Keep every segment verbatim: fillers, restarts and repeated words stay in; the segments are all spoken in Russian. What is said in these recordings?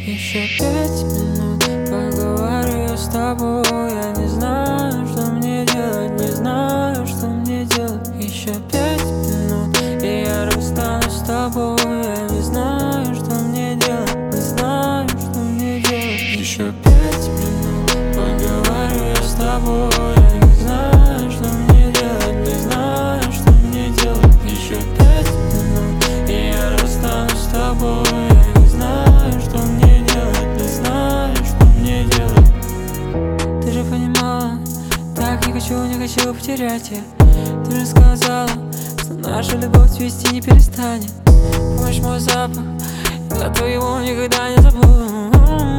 Еще пять минут поговорю я с тобой. Я не знаю, что мне делать, не знаю, что мне делать. Еще пять минут, и я расстанусь с тобой. Я не знаю, что мне делать, не знаю, что мне делать. Еще пять минут поговорю я с тобой. Я не знаю, что мне делать, не знаю, что мне делать. Еще пять минут, и я расстанусь с тобой. Я не знаю, что мне делать, не знаю, что мне делать. Ты же понимала, так не хочу, не хочу потерять я. Ты же сказала, что наша любовь цвести не перестанет. Помнишь мой запах, я твоего никогда не забуду.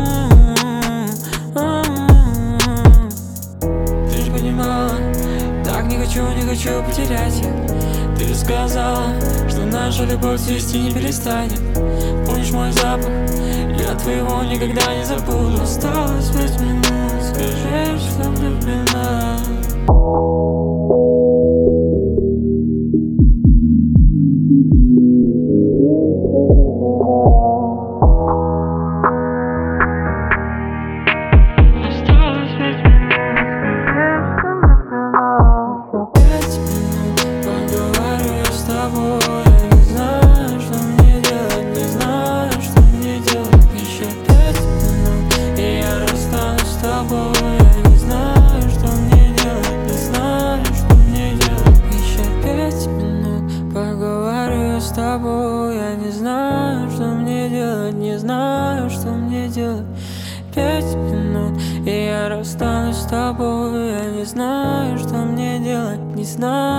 Ты же понимала, так не хочу, не хочу потерять я. Ты же сказала, что наша любовь цвести не перестанет. Помнишь мой запах, я твоего никогда не забуду. Осталось пять минут, скажи, что влюблена. С тобой я не знаю, что мне делать, не знаю, что мне делать. Пять минут, и я расстанусь с тобой. Я не знаю, что мне делать, не знаю.